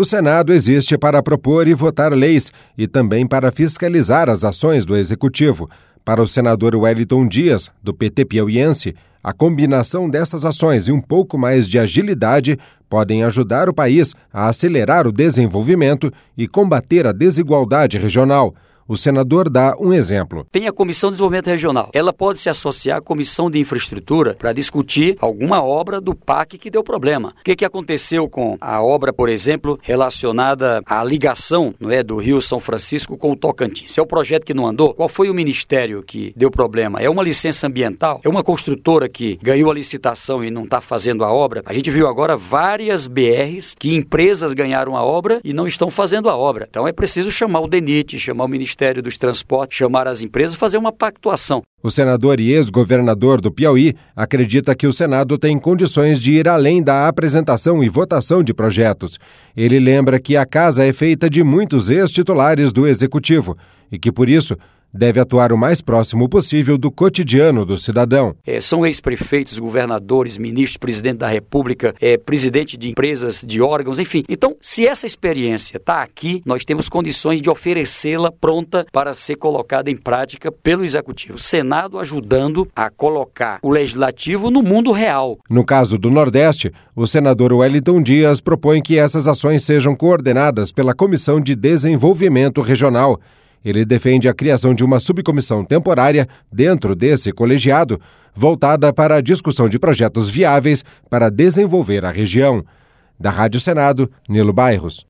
O Senado existe para propor e votar leis e também para fiscalizar as ações do Executivo. Para o senador Wellington Dias, do PT piauiense, a combinação dessas ações e um pouco mais de agilidade podem ajudar o país a acelerar o desenvolvimento e combater a desigualdade regional. O senador dá um exemplo. Tem a Comissão de Desenvolvimento Regional. Ela pode se associar à Comissão de Infraestrutura para discutir alguma obra do PAC que deu problema. O que aconteceu com a obra, por exemplo, relacionada à ligação, não é, do Rio São Francisco com o Tocantins? É o projeto que não andou? Qual foi o ministério que deu problema? É uma licença ambiental? É uma construtora que ganhou a licitação e não está fazendo a obra? A gente viu agora várias BRs que empresas ganharam a obra e não estão fazendo a obra. Então é preciso chamar o DENIT, chamar o Ministério dos Transportes, chamar as empresas, fazer uma pactuação. O senador e ex-governador do Piauí acredita que o Senado tem condições de ir além da apresentação e votação de projetos. Ele lembra que a casa é feita de muitos ex-titulares do Executivo e que, por isso, deve atuar o mais próximo possível do cotidiano do cidadão. São ex-prefeitos, governadores, ministros, presidente da República, presidente de empresas, de órgãos, enfim. Então, se essa experiência está aqui, nós temos condições de oferecê-la pronta para ser colocada em prática pelo Executivo. O Senado ajudando a colocar o Legislativo no mundo real. No caso do Nordeste, o senador Wellington Dias propõe que essas ações sejam coordenadas pela Comissão de Desenvolvimento Regional. Ele defende a criação de uma subcomissão temporária dentro desse colegiado, voltada para a discussão de projetos viáveis para desenvolver a região. Da Rádio Senado, Nilo Bairros.